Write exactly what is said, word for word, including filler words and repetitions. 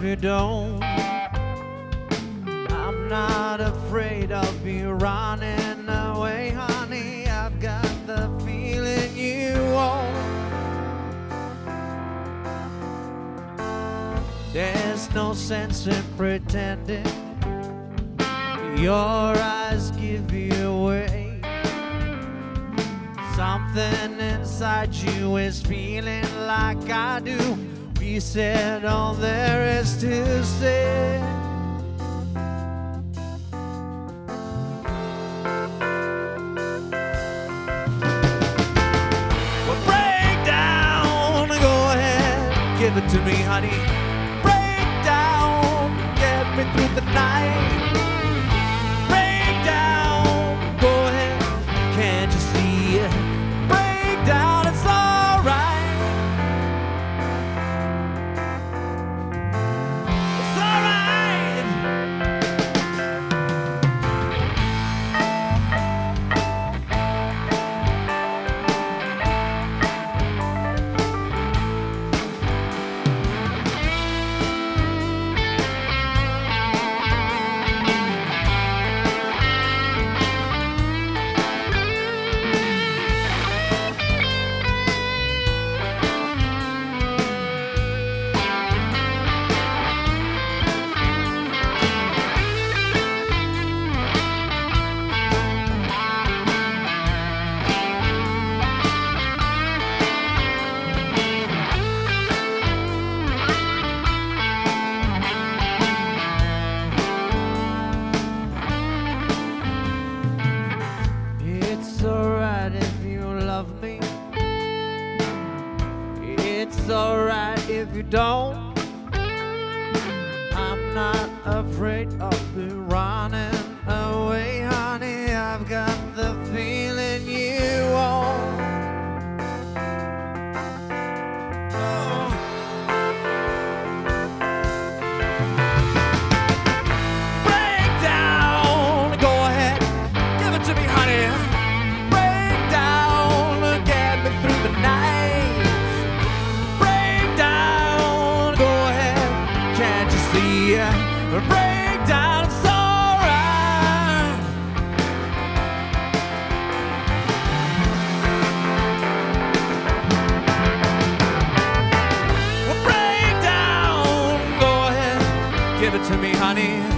if you don't. I'm not afraid of you running away, honey. I've got the feeling you won't. There's no sense in pretending. Your eyes give you away. Something inside you is feeling like I do. We said all there is to say. Well, break down, go ahead, give it to me, honey. Break down, get me through the night. Break down, go ahead, can't you see it? Break down, it's alright. It's alright. It's alright if you love me. It's alright if you don't. I'm not afraid of you running away, honey. I've got the feeling you won't. Oh. Break down, go ahead, give it to me, honey. Break down, get me through the night. Break down, go ahead, can't you see? Break down, it's alright. Well, break down, go ahead, give it to me, honey.